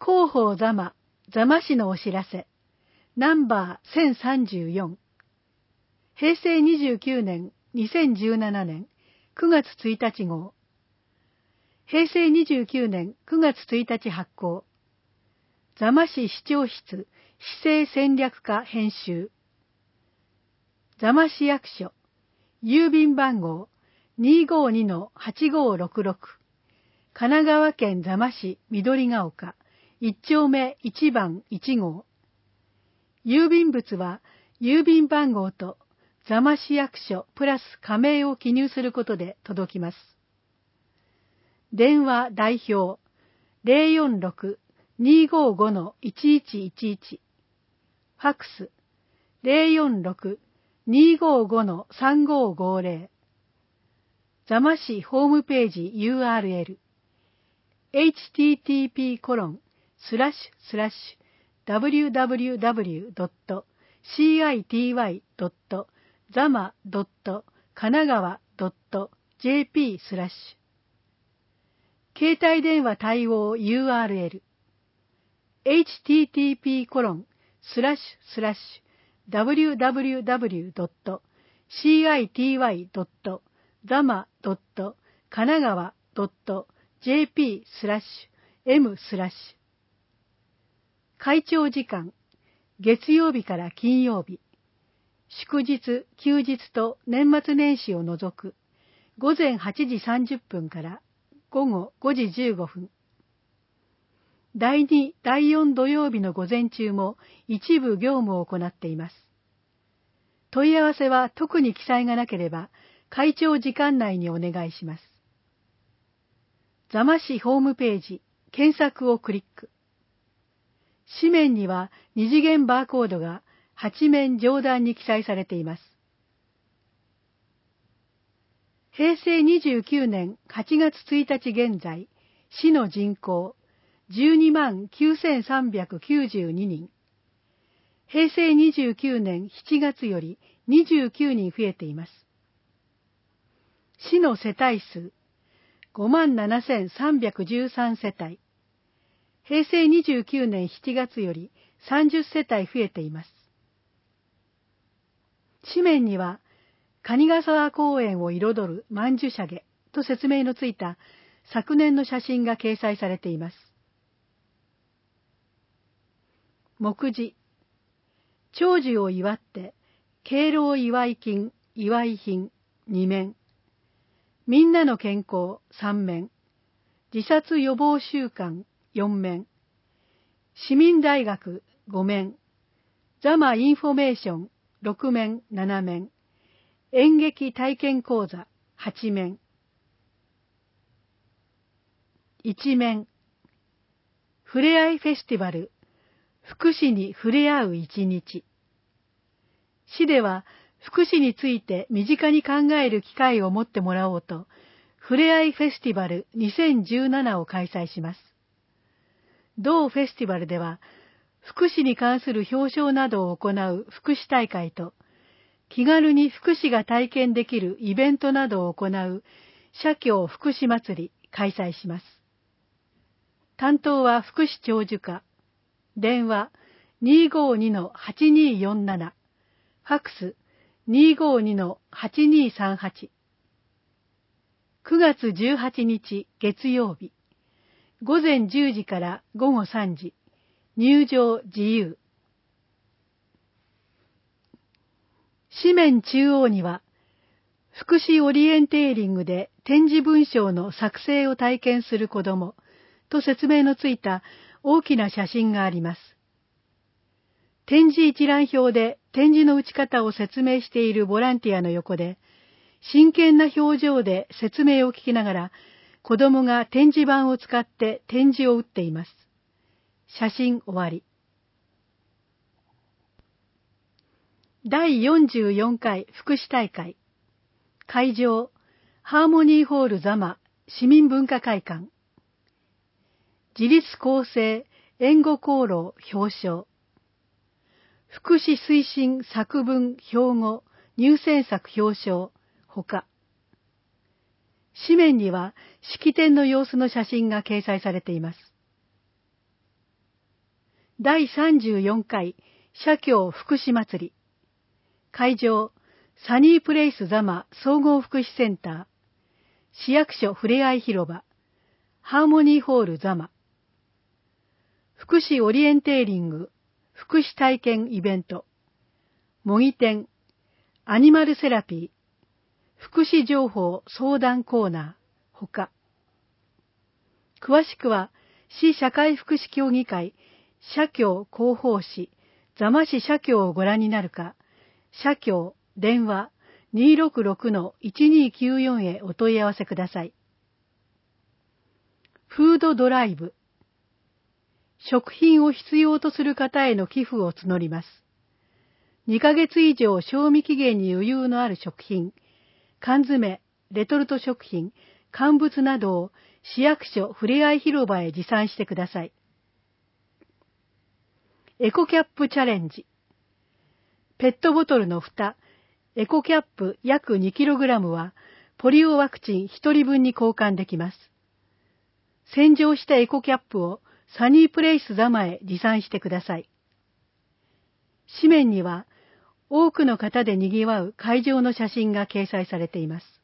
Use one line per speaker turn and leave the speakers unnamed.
広報座間、座間市のお知らせ、ナンバー1034、平成29年2017年9月1日号、平成29年9月1日発行、座間市市長室市政戦略課編集、座間市役所、郵便番号 252-8566、神奈川県座間市緑ヶ丘1丁目1番1号。郵便物は郵便番号と座間市役所プラス加盟を記入することで届きます。電話代表 046-255-1111、ファックス 046-255-3550、座間市ホームページ URL http://www.citi.zama.kanagawa.jp/ 携帯電話対応 URL http://www.citi.zama.kanagawa.jp/ M/ 会長時間、月曜日から金曜日、祝日、休日と年末年始を除く、午前8時30分から午後5時15分。第2、第4土曜日の午前中も一部業務を行っています。問い合わせは特に記載がなければ、会長時間内にお願いします。座間市ホームページ、検索をクリック。紙面には二次元バーコードが8面上段に記載されています。平成29年8月1日現在、市の人口129,392人。平成29年7月より29人増えています。市の世帯数57,313世帯。平成29年7月より30世帯増えています。紙面には、蟹ヶ沢公園を彩る曼珠沙華と説明のついた昨年の写真が掲載されています。目次、長寿を祝って、敬老祝い金、祝い品2面、みんなの健康3面、自殺予防週間4面、市民大学5面、座間インフォメーション6面7面、演劇体験講座8面。1面、ふれあいフェスティバル、福祉に触れ合う一日。市では福祉について身近に考える機会を持ってもらおうと、ふれあいフェスティバル2017を開催します。同フェスティバルでは、福祉に関する表彰などを行う福祉大会と、気軽に福祉が体験できるイベントなどを行う社協福祉祭り開催します。担当は福祉長寿課、電話 252-8247、ファックス 252-8238。9月18日月曜日、午前10時から午後3時、入場自由。紙面中央には、福祉オリエンテーリングで展示文章の作成を体験する子どもと説明のついた大きな写真があります。展示一覧表で展示の打ち方を説明しているボランティアの横で、真剣な表情で説明を聞きながら、子どもが展示板を使って点字を打っています。写真終わり。第44回福祉大会。会場、ハーモニーホール座間市民文化会館。自立更生援護功労表彰。福祉推進作文標語入選作表彰ほか。紙面には式典の様子の写真が掲載されています。 第34回社協福祉祭り。会場、サニープレイス座間総合福祉センター。市役所ふれあい広場。ハーモニーホール座間。福祉オリエンテーリング、福祉体験イベント。模擬店、アニマルセラピー、福祉情報相談コーナー、ほか。詳しくは、市社会福祉協議会、社協広報誌、座間市社協をご覧になるか、社協、電話 266-1294 へお問い合わせください。フードドライブ。食品を必要とする方への寄付を募ります。2ヶ月以上賞味期限に余裕のある食品、缶詰、レトルト食品、乾物などを市役所ふれあい広場へ持参してください。エコキャップチャレンジ。ペットボトルの蓋、エコキャップ約 2kg はポリオワクチン1人分に交換できます。洗浄したエコキャップをサニープレイス座間へ持参してください。紙面には多くの方で賑わう会場の写真が掲載されています。